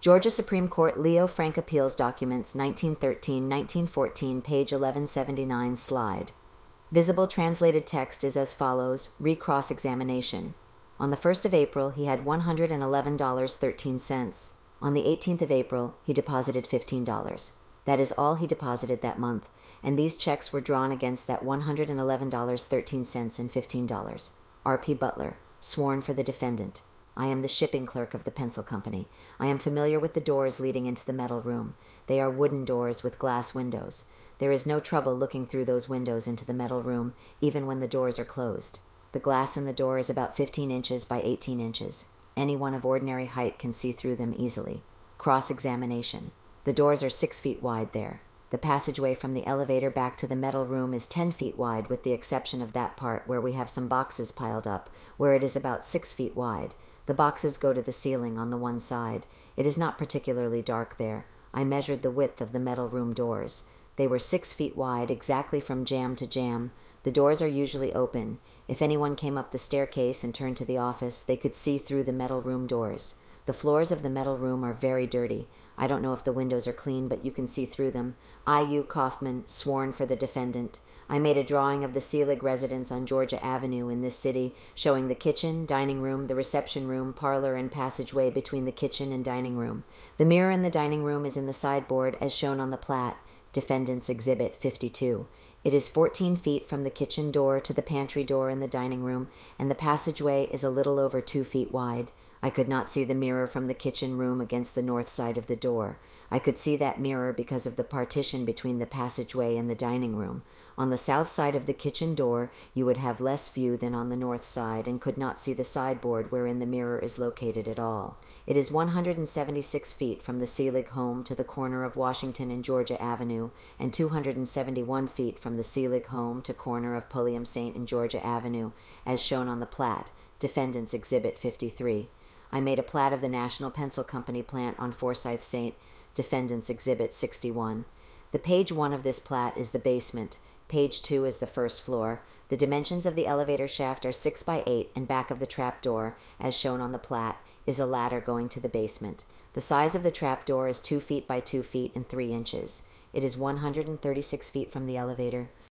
Georgia Supreme Court Leo Frank Appeals Documents 1913-1914, page 1179, slide. Visible translated text is as follows, re-cross-examination. On the 1st of April, he had $111.13. On the 18th of April, he deposited $15. That is all he deposited that month, and these checks were drawn against that $111.13 and $15. R.P. Butler, sworn for the defendant. I am the shipping clerk of the pencil company. I am familiar with the doors leading into the metal room. They are wooden doors with glass windows. There is no trouble looking through those windows into the metal room, even when the doors are closed. The glass in the door is about 15 inches by 18 inches. Anyone of ordinary height can see through them easily. Cross-examination. The doors are 6 feet wide there. The passageway from the elevator back to the metal room is 10 feet wide, with the exception of that part where we have some boxes piled up, where it is about 6 feet wide. The boxes go to the ceiling on the one side. It is not particularly dark there. I measured the width of the metal room doors. They were 6 feet wide, exactly from jamb to jamb. The doors are usually open. If anyone came up the staircase and turned to the office, they could see through the metal room doors. The floors of the metal room are very dirty. I don't know if the windows are clean, but you can see through them. I. U. Kaufman, sworn for the defendant. I made a drawing of the Selig residence on Georgia Avenue in this city, showing the kitchen, dining room, the reception room, parlor, and passageway between the kitchen and dining room. The mirror in the dining room is in the sideboard, as shown on the plat, Defendant's Exhibit 52. It is 14 feet from the kitchen door to the pantry door in the dining room, and the passageway is a little over 2 feet wide. I could not see the mirror from the kitchen room against the north side of the door. I could see that mirror because of the partition between the passageway and the dining room. On the south side of the kitchen door, you would have less view than on the north side, and could not see the sideboard wherein the mirror is located at all. It is 176 feet from the Selig home to the corner of Washington and Georgia Avenue, and 271 feet from the Selig home to corner of Pulliam St. and Georgia Avenue, as shown on the plat, Defendant's Exhibit 53. I made a plat of the National Pencil Company plant on Forsyth St., Defendant's Exhibit 61. The page 1 of this plat is the basement. Page 2 is the first floor. The dimensions of the elevator shaft are 6 by 8, and back of the trap door, as shown on the plat, is a ladder going to the basement. The size of the trap door is 2 feet by 2 feet and 3 inches. It is 136 feet from the elevator,